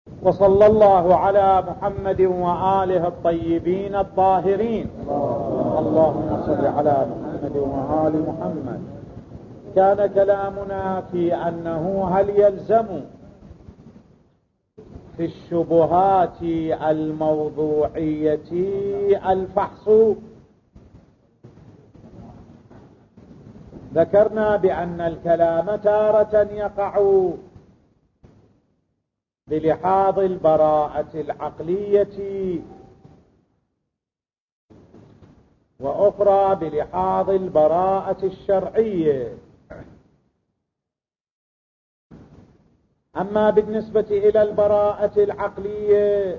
وصلى الله على محمد وآله الطيبين الطاهرين. اللهم صل على محمد وآل محمد. كان كلامنا في أنه هل يلزم في الشبهات الموضوعية الفحص؟ ذكرنا بأن الكلام تارة يقع بلحاظ البراءة العقلية، وأخرى بلحاظ البراءة الشرعية. أما بالنسبة إلى البراءة العقلية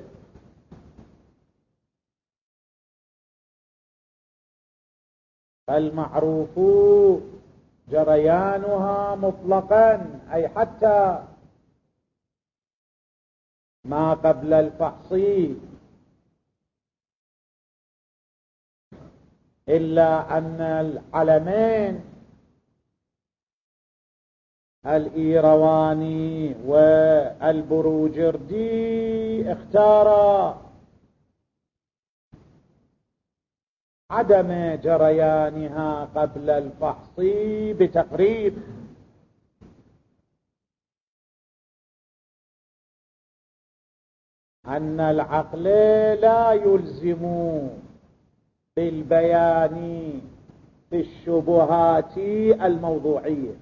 فالمعروف جريانها مطلقا، أي حتى ما قبل الفحص، إلا أن العلمين الإيرواني والبروجردي اختارا عدم جريانها قبل الفحص بتقريب، أن العقل لا يلزم بالبيان في الشبهات الموضوعية،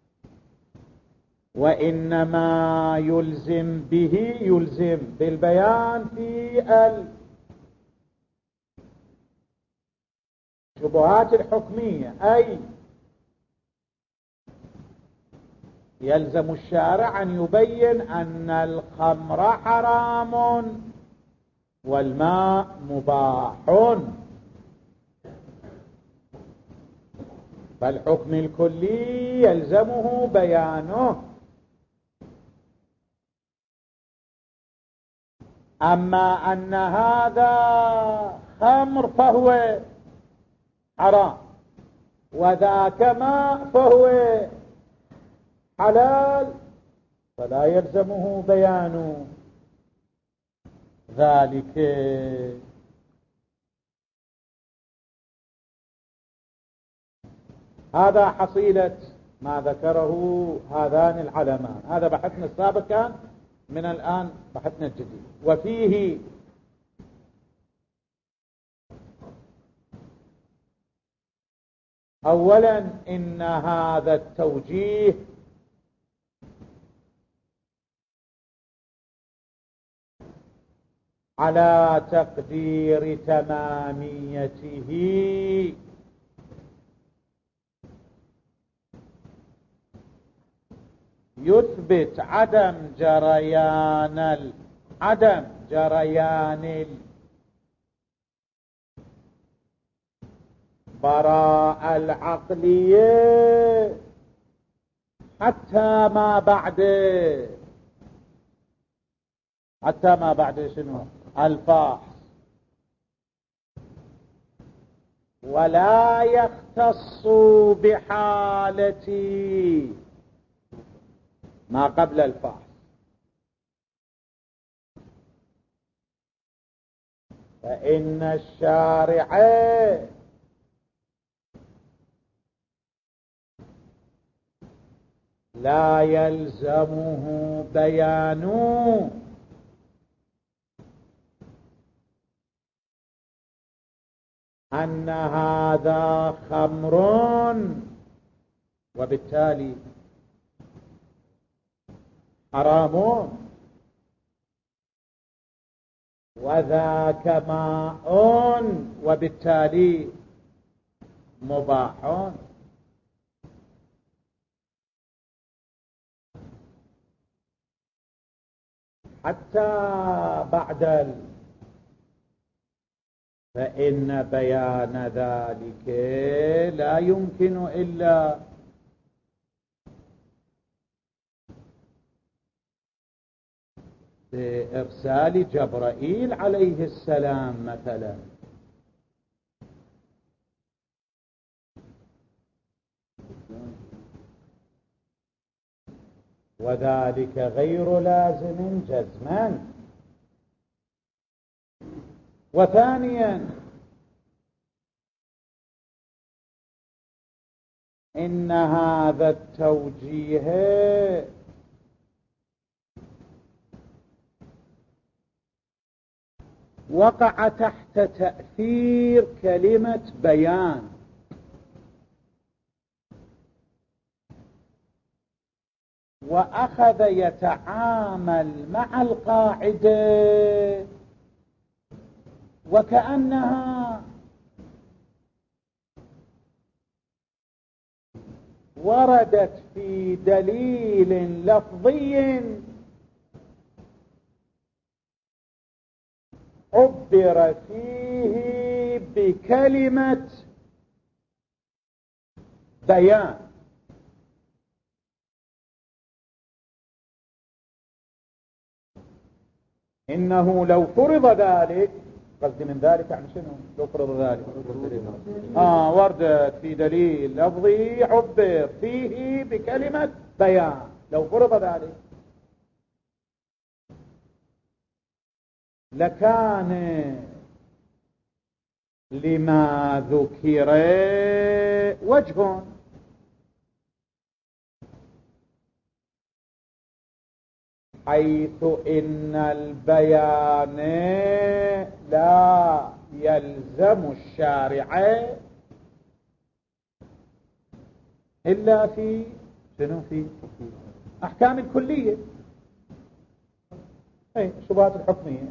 وإنما يلزم بالبيان في الشبهات الحكمية، أي يلزم الشارع أن يبين أن الخمر حرام والماء مباح، فالحكم الكلي يلزمه بيانه. أما أن هذا خمر فهو حرام وذاك ماء فهو حلال، فلا يلزمه بيان ذلك. هذا حصيلة ما ذكره هذان العلمان. هذا بحثنا السابق كان، من الآن بحثنا الجديد. وفيه أولا إن هذا التوجيه على تقدير تماميته يثبت عدم جريان البراءة العقلية حتى ما بعد شنو؟ الفحص، ولا يختص بحالة ما قبل الفحص، فإن الشارع لا يلزمه بيان أن هذا خمر وبالتالي حرام، وذاك ماء وبالتالي مباح، حتى بعد فإن بيان ذلك لا يمكن إلا بإرسال جبرائيل عليه السلام مثلا، وذلك غير لازم جزما. وثانيا إن هذا التوجيه وقع تحت تأثير كلمة بيان، وأخذ يتعامل مع القاعدة وكأنها وردت في دليل لفظي عبر فيه بكلمة بيان. إنه لو فرض ذلك، قصدي من ذلك يعني شنو؟ لو فرض ذلك وردت في دليل لفظي عبر فيه بكلمة بيان، لو فرض ذلك لكان لما ذكر وجه، حيث إن البيان لا يلزم الشارع إلا في شنو؟ في أحكام الكلية، الشبهات الحكمية،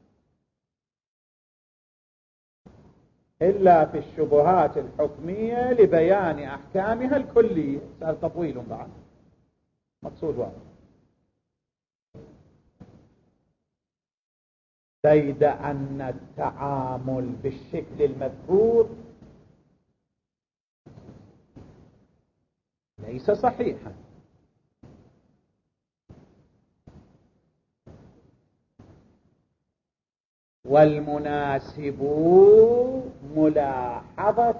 إلا في الشبهات الحكمية لبيان أحكامها الكلية. صار تطويل بعد، مقصود واضح. بيد أن التعامل بالشكل المذكور ليس صحيحا، والمناسب ملاحظة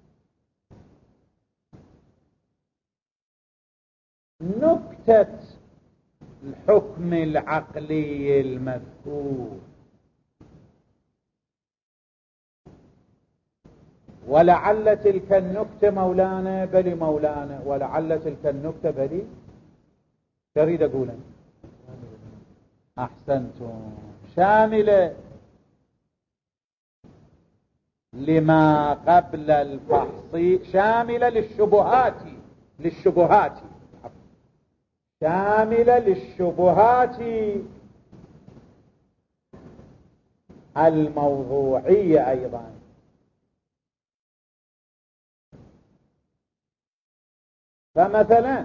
نكتة الحكم العقلي المذكور، ولعل تلك النكتة مولانا بلي مولانا، ولعل تلك النكتة بلي تريد أقولا أحسنتم، شاملة لما قبل الفحص، شاملة للشبهات شاملة للشبهات الموضوعية أيضا. فمثلا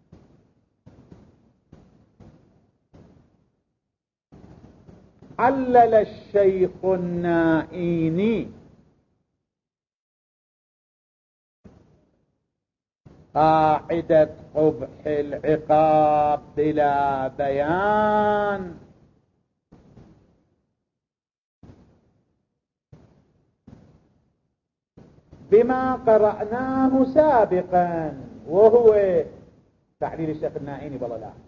علل الشيخ النائيني قاعدة قبح العقاب بلا بيان بما قرأناه سابقا، وهو تعليل الشيخ النائيني بلا لا،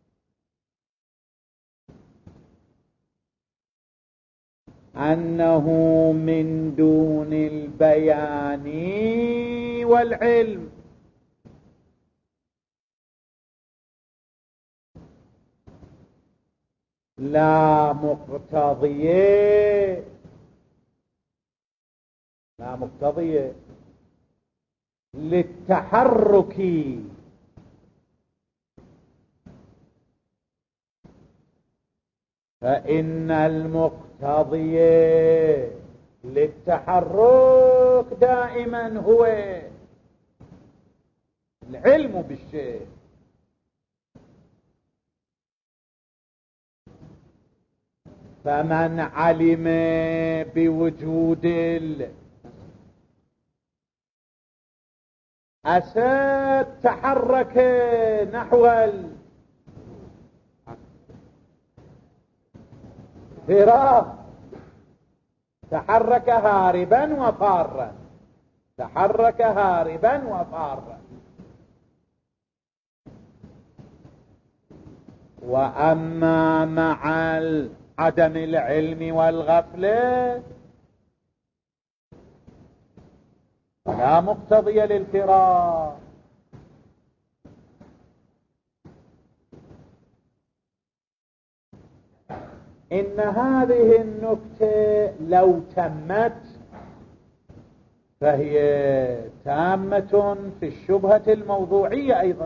أنه من دون البيان والعلم لا مقتضية للتحرك، فإن المقتضي للتحرك دائما هو العلم بالشيء. فمن علم بوجود الأسد تحرك نحو الفرار، تحرك هاربا وفارا، تحرك هاربا وفارا. وأما مع عدم العلم والغفلة فلا مقتضي للفراق. إن هذه النكتة لو تمت فهي تامة في الشبهة الموضوعية أيضا،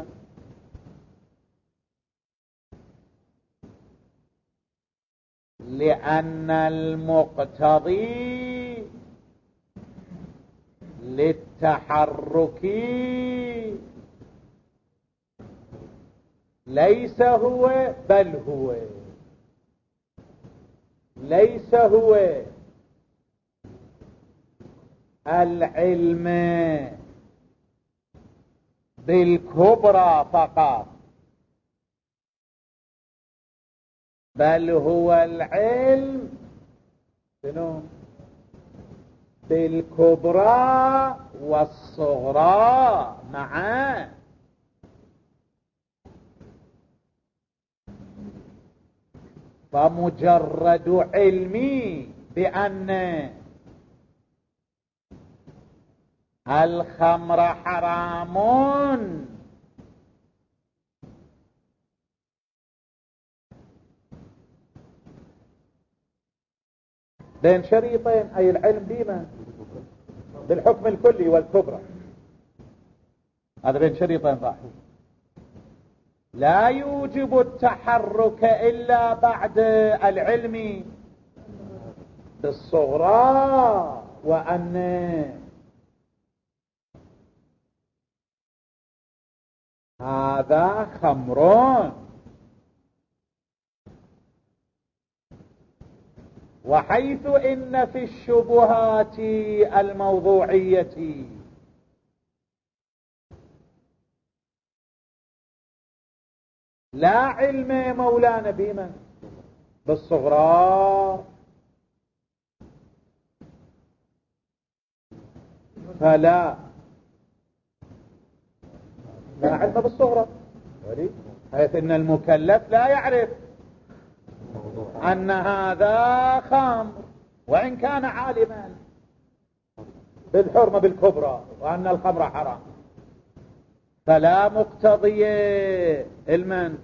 لأن المقتضي للتحرك ليس هو بل هو، ليس هو العلم بالكبرى فقط، بل هو العلم بالكبرى والصغرى معا. فمجرد علمي بأن الخمر حرام بين شريطين، أي العلم بما بالحكم الكلي والكبرى، هذا بين شريطين ضاحي، لا يوجب التحرك إلا بعد العلم بالصغرى، وأن هذا خمر. وحيث إن في الشبهات الموضوعية لا علم مولانا بمن بالصغرى، فلا علم بالصغرى، حيث إن المكلف لا يعرف أن هذا خمر وإن كان عالما بالحرمة بالكبرى وأن الخمر حرام، فلا مقتضي علما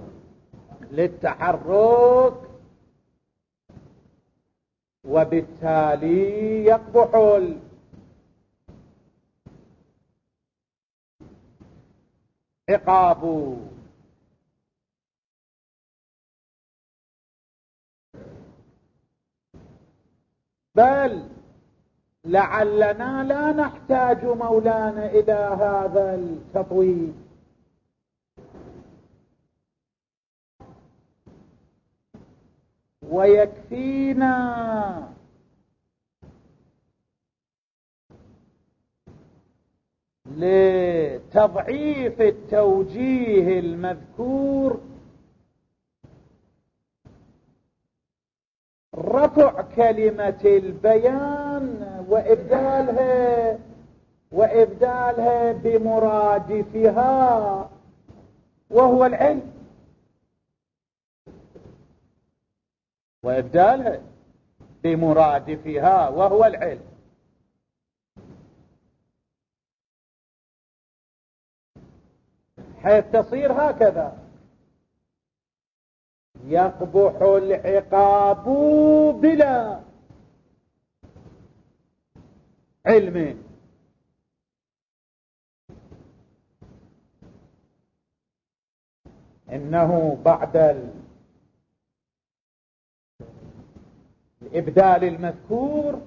للتحرك، وبالتالي يقبح العقاب. بل لعلنا لا نحتاج مولانا إلى هذا التطويل، ويكفينا لتضعيف التوجيه المذكور رفع كلمة البيان وإبدالها بمرادفها وهو العلم، وإبدالها بمرادفها وهو العلم، حيث تصير هكذا: يقبح العقاب بلا علم. إنه بعد الإبدال المذكور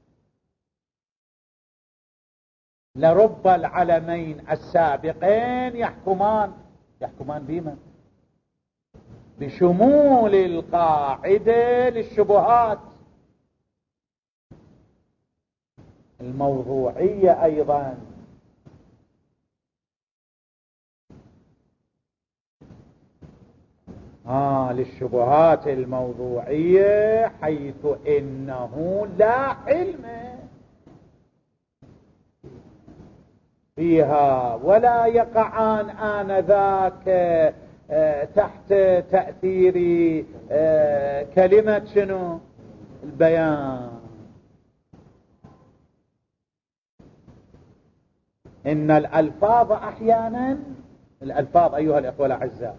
لرب العلمين السابقين يحكمان بما بشمول القاعدة للشبهات الموضوعية أيضا. للشبهات الموضوعية حيث إنه لا علم فيها، ولا يقعان آنذاك تحت تأثير كلمة شنو البيان. إن الألفاظ أحيانا، الألفاظ أيها الأخوة الأعزاء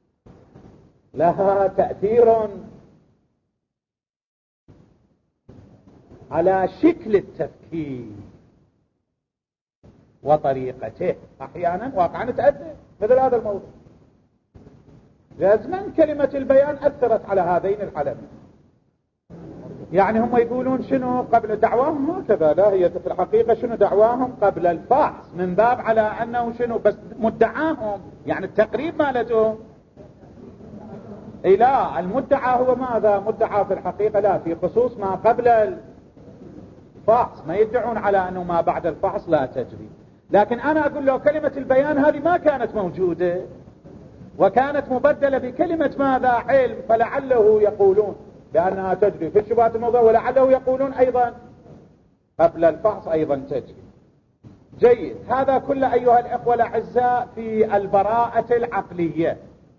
لها تأثير على شكل التفكير وطريقته، أحيانا واقعا تأثر مثل هذا الموضوع. جازما كلمة البيان أثرت على هذين العلمين. يعني هم يقولون شنو قبل دعواهم هكذا، لا هي في الحقيقة شنو دعواهم قبل الفحص، من باب على أنه شنو بس مدعاهم، يعني التقريب مالتهم. لا، المدعى هو ماذا؟ مدعى في الحقيقة لا، في خصوص ما قبل الفحص، ما يدعون على أنه ما بعد الفحص لا تجري. لكن أنا أقول له كلمة البيان هذه ما كانت موجودة، وكانت مبدلة بكلمة ماذا؟ علم، فلعله يقولون بأنها تجري في الشبهات الموضوع، ولعله يقولون أيضا قبل الفحص أيضا تجري. جيد، هذا كله أيها الإخوة الأعزاء في البراءة العقلية.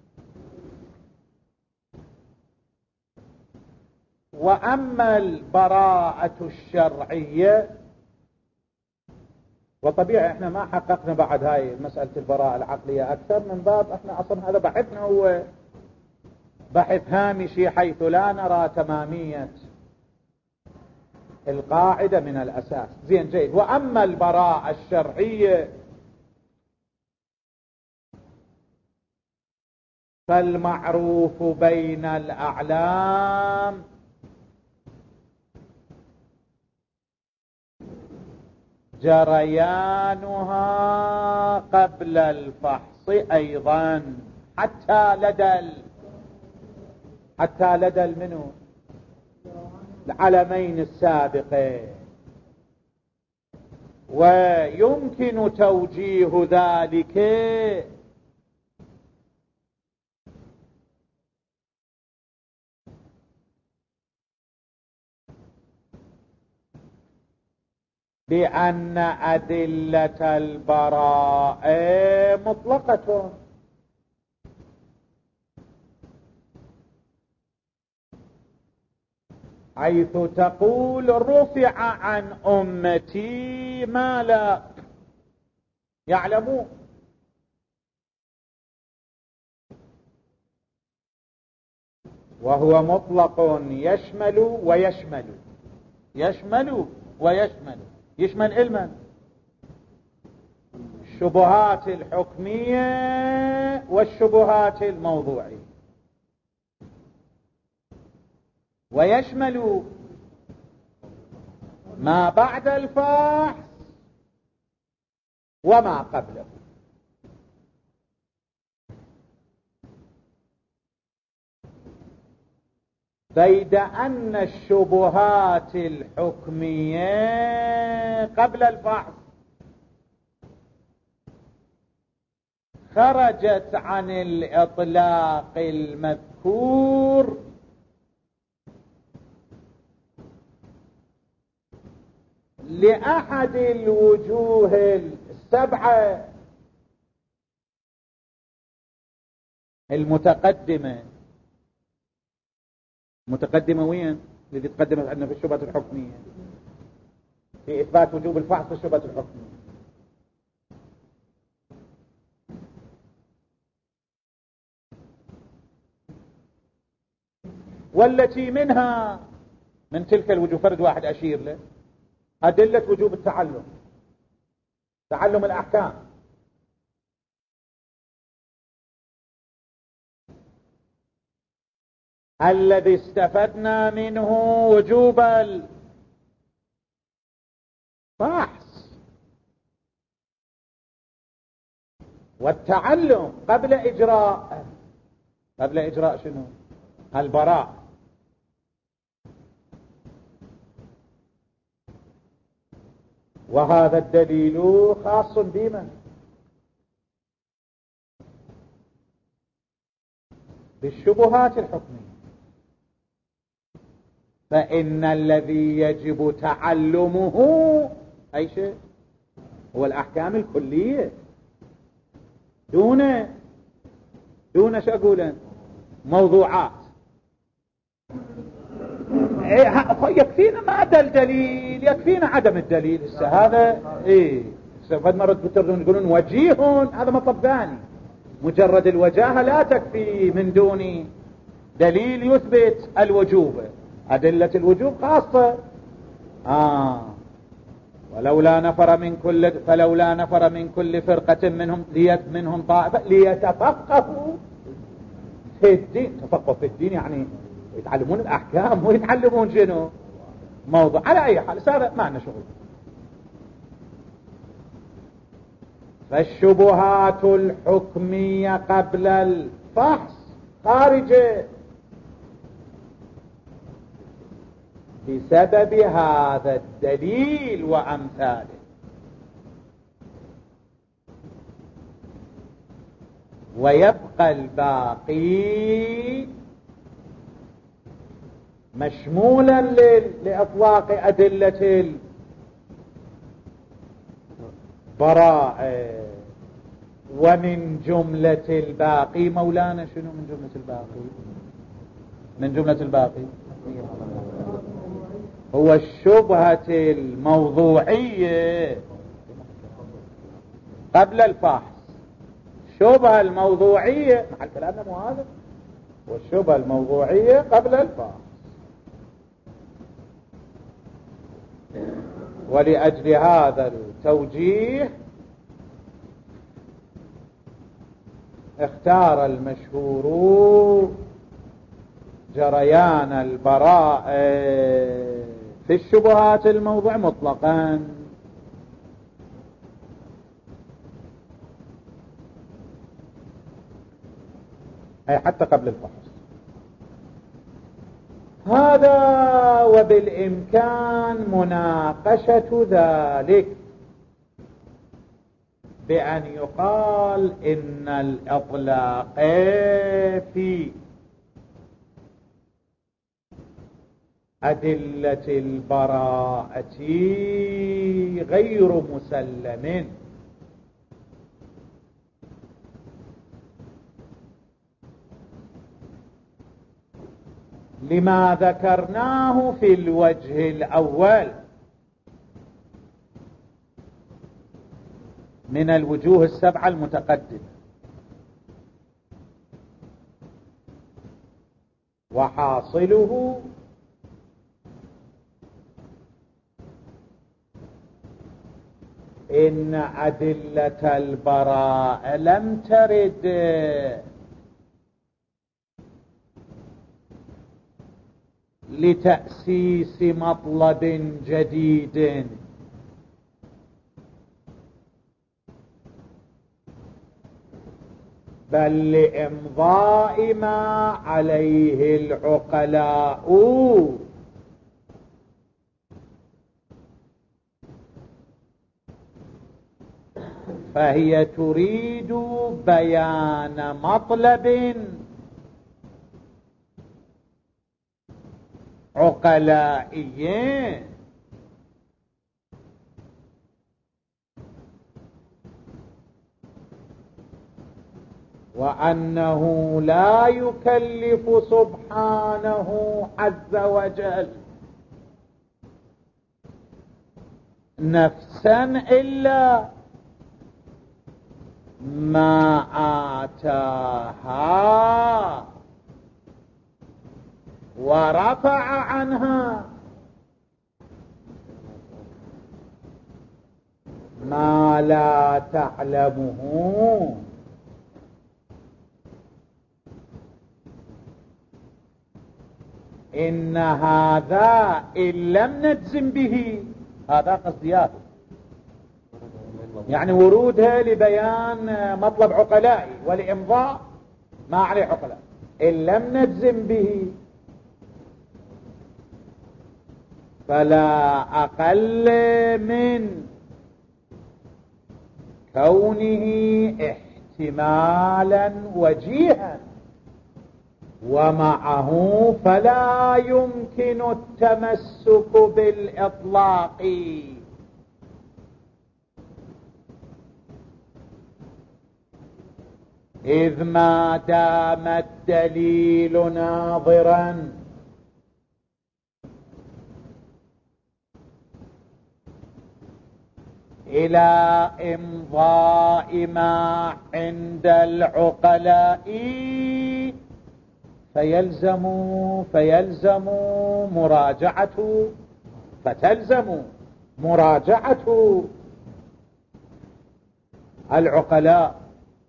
وأما البراءة الشرعية، وطبيعي احنا ما حققنا بعد هاي مسألة البراءة العقلية أكثر، من باب احنا أصلا هذا بحثنا هو بحث هامشي، حيث لا نرى تمامية القاعدة من الأساس. زين، جيد. وأما البراءة الشرعية فالمعروف بين الأعلام جريانها قبل الفحص أيضا، حتى لدى المنو العلمين السابقين. ويمكن توجيه ذلك بأن أدلة البراءة مطلقة، حيث تقول رفع عن أمتي ما لا يعلمون. وهو مطلق يشمل ويشمل، يشمل ويشمل، يشمل علما الشبهات الحكمية والشبهات الموضوعية، ويشمل ما بعد الفحص وما قبله. بيد أن الشبهات الحكمية قبل الفحص خرجت عن الإطلاق المذكور لأحد الوجوه السبعة المتقدمة. متقدمة وين؟ الذي تقدمت عندنا في الشبهة الحكمية في إثبات وجوب الفحص في الشبهة الحكمية. والتي منها من تلك الوجوه فرد واحد أشير له أدلة وجوب التعلم، تعلم الأحكام، الذي استفدنا منه وجوب الفحص والتعلم قبل إجراء شنو؟ البراء. وهذا الدليل خاص بمن؟ بالشبهات الحكمية. فإن الذي يجب تعلمه أي شيء هو الأحكام الكلية دون دون شو أقول موضوعات. يكفينا ما أدى الدليل، يكفينا عدم الدليل. هذا فد مرة بتردون يقولون وجيه، هذا مطلب ثاني. مجرد الوجاهة لا تكفي من دون دليل يثبت الوجوب. أدلة الوجوب خاصة. فلولا نفر من كل فرقة منهم طائفة ليتفقهوا في الدين. تفقه في الدين يعني يتعلمون الأحكام ويتعلمون شنو موضوع. على أي حال هذا ما لنا شغل. فالشبهات الحكمية قبل الفحص خارجة بسبب هذا الدليل وأمثاله. ويبقى الباقي مشمولا لإطلاق أدلة البراءة. ومن جملة الباقي مولانا شنو من جملة الباقي؟ من جملة الباقي هو الشبهة الموضوعية قبل الفحص. الشبهة الموضوعية مع كلامنا مو هذا، والشبهة الموضوعية قبل الفحص. ولأجل هذا التوجيه اختار المشهور جريان البراء في الشبهات الموضوع مطلقا. أي حتى قبل الفحص. هذا وبالإمكان مناقشة ذلك بأن يقال إن الإطلاق في أدلة البراءة غير مسلم. لما ذكرناه في الوجه الأول من الوجوه السبعة المتقدمة. وحاصله إن أدلة البراءة لم ترد لتأسيس مطلب جديد، بل لإمضاء ما عليه العقلاء فهي تريد بيان مطلب عقلائي وأنه لا يكلف سبحانه عز وجل نفسا إلا ما آتاها ورفع عنها ما لا تعلمه. إن هذا إن لم نجزم به، هذا قصدياته يعني ورودها لبيان مطلب عقلائي ولإمضاء ما عليه عقلاء. إن لم نجزم به فلا أقل من كونه احتمالا وجيها، ومعه فلا يمكن التمسك بالإطلاق. إذ ما دام الدليل ناظرا إلى إمضاء ما عند العقلاء فتلزم مراجعة العقلاء.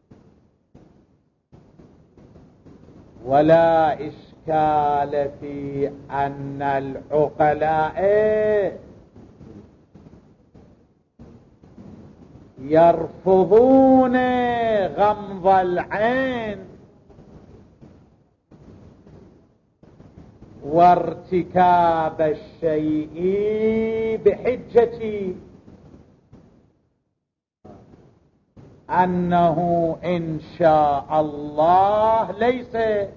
ولا إشكال في أن العقلاء يرفضون غمض العين وارتكاب الشيء بحجة أنه إن شاء الله ليس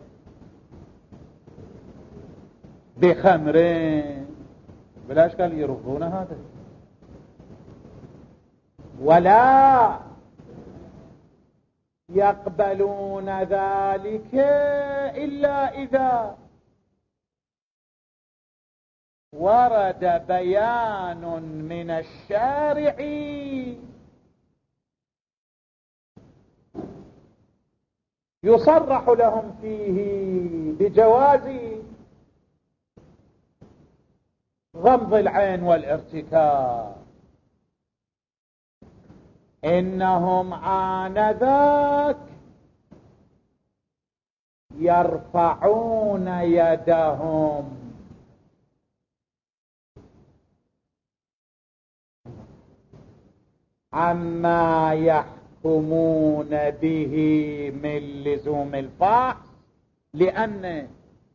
بخمر. بلا إشكال يرفضون هذا. ولا يقبلون ذلك إلا إذا ورد بيان من الشارع يصرح لهم فيه بجواز غمض العين والارتكاب. إنهم آنذاك يرفعون يدهم عما يحكمون به من لزوم الفحص، لأن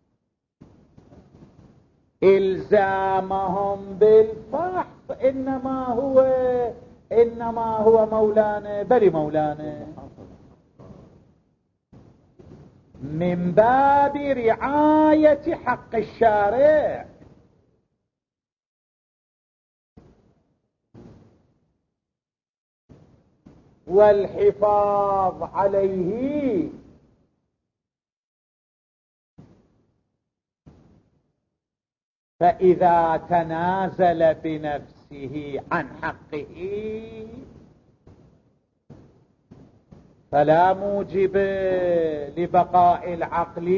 إلزامهم بالفحص إنما هو مولانا بل مولانا من باب رعاية حق الشارع. والحفاظ عليه. فإذا تنازل بنفسه عن حقه فلا موجب لبقاء العقل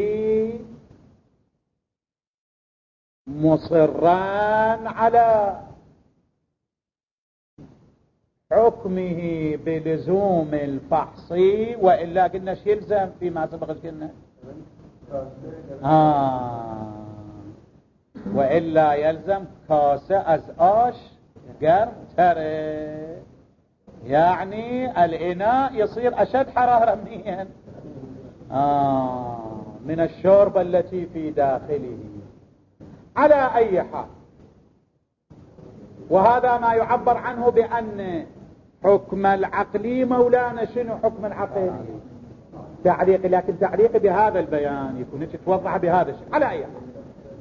مصرا على حكمه بلزوم الفحص. وإلا قلنا شو يلزم فيما سبق قلنا وإلا يلزم كاسة أزآش قرم ترى، يعني الإناء يصير أشد حرارة من الشوربة التي في داخله. على أي حال، وهذا ما يعبر عنه بأن حكم العقل مولانا. شنو حكم العقل؟ تعليق، لكن تعليق بهذا البيان يكون توضح بهذا الشيء. على أي حال،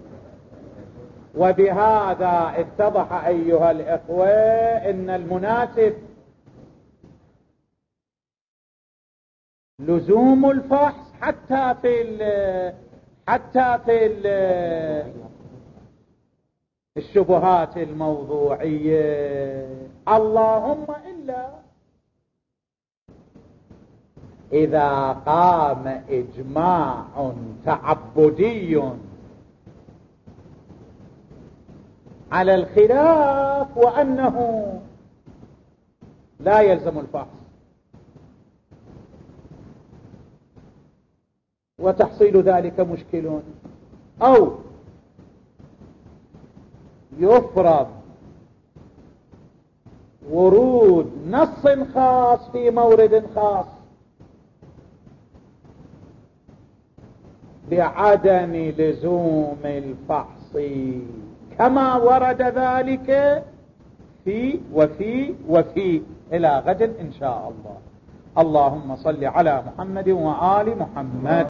وبهذا اتضح أيها الإخوة إن المناسب لزوم الفحص حتى في الشبهات الموضوعية، اللهم إلا إذا قام إجماع تعبدي على الخلاف وأنه لا يلزم الفحص، وتحصيل ذلك مشكل. أو يفرض ورود نص خاص في مورد خاص بعدم لزوم الفحص، كما ورد ذلك في وفي إلى غد إن شاء الله. اللهم صل على محمد وآل محمد.